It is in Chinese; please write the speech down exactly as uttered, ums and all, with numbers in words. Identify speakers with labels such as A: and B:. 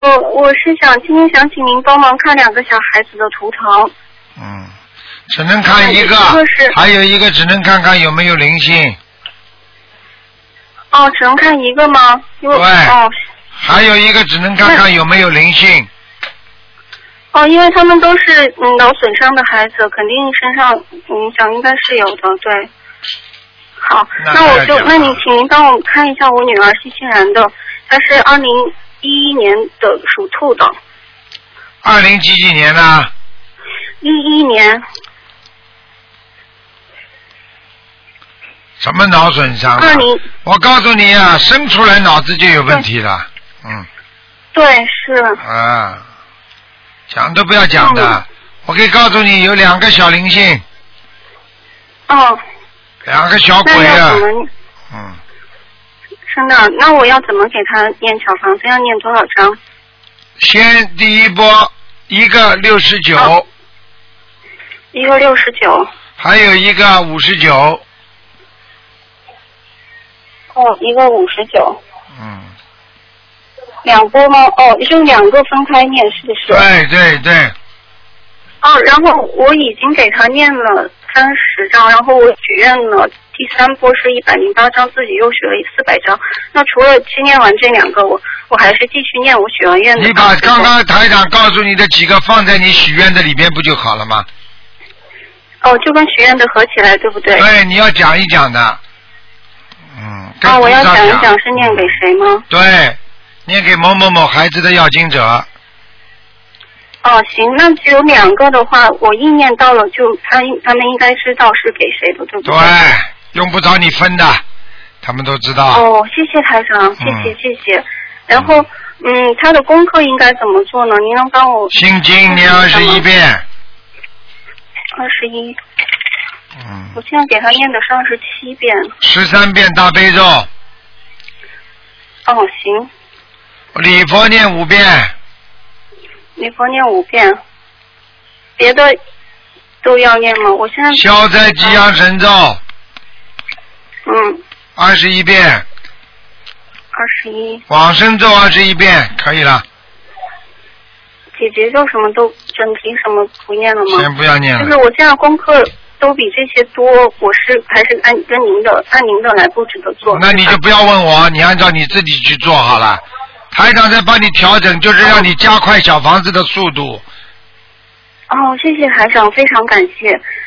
A: 我我是想今天想请您帮忙看两个小孩子的图腾。
B: 嗯，只能看一个，
A: 一个是
B: 还有一个只能看看有没有灵性。
A: 哦，只能看一个吗？因为
B: 对。
A: 哦。
B: 还有一个只能看看有没有灵性。
A: 哦，因为他们都是嗯脑损伤的孩子，肯定身上影响应该是有的，对。好，
B: 那
A: 那我就那你请您帮我看一下我女儿新西兰的，她是二零一一年的属兔的。
B: 二零几几年呢？
A: 一一年。
B: 什么脑损伤？
A: 二零。
B: 我告诉你啊，生出来脑子就有问题了。嗯。
A: 对，是。
B: 啊，讲都不要讲的，
A: 嗯、
B: 我可以告诉你有两个小灵性。
A: 哦。
B: 两个小鬼啊。嗯。
A: 真的，那我要怎么给他念小房子？要念多少章？
B: 先第一波一个六十九。哦、
A: 一个六十九。
B: 还有一个五十九。
A: 哦，一个五十九。
B: 嗯。
A: 两波吗？哦，就两个分开念，是不是？
B: 对对对。
A: 哦，然后我已经给他念了三十章，然后我许愿了第三波是一百零八章，自己又许了四百章。那除了去念完这两个，我我还是继续念我许完愿的。
B: 你把刚刚台长告诉你的几个放在你许愿的里边不就好了吗？
A: 哦，就跟许愿的合起来，对不对？
B: 对，你要讲一讲的。嗯。
A: 啊，我要讲一讲是念给谁吗？
B: 对，念给某某某孩子的要经者。
A: 哦，行，那只有两个的话，我意念到了，就他他们应该知道是给谁的，对不对？
B: 对，用不着你分的，他们都知道。
A: 哦，谢谢台长，谢谢、嗯、谢谢。然后，嗯，他的功课应该怎么做呢？您能帮我？
B: 心经念二十一遍。
A: 二十一。
B: 嗯。
A: 我现在给他念的是二十七遍。
B: 十三遍大悲咒。
A: 哦，行。
B: 礼佛念五遍。
A: 礼佛念五遍，别的都要念吗？我现在
B: 消灾吉祥神咒。
A: 嗯。
B: 二十一遍。
A: 二十一。
B: 往生咒二十一遍，可以了。
A: 姐姐咒什么都整体什么不念了吗？
B: 先不要念了。
A: 就是我现在功课都比这些多，我是还是按跟您的按您的来布置的做。
B: 那你就不要问我，你按照你自己去做好了。台长在帮你调整，就是让你加快小房子的速度。
A: 哦，谢谢台长，非常感谢。